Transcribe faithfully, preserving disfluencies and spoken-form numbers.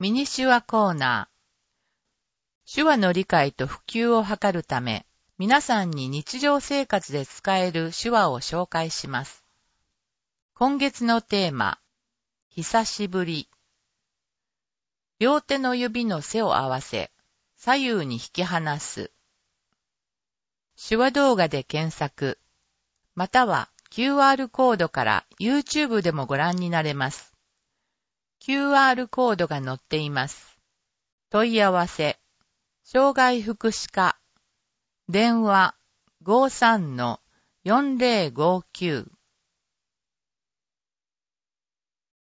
ミニ手話コーナー。手話の理解と普及を図るため、皆さんに日常生活で使える手話を紹介します。今月のテーマ、久しぶり。両手の指の背を合わせ、左右に引き離す。手話動画で検索、または キューアール コードから YouTube でもご覧になれます。キューアール コードが載っています。問い合わせ、障害福祉課、電話 ごーさんのよんぜろごきゅう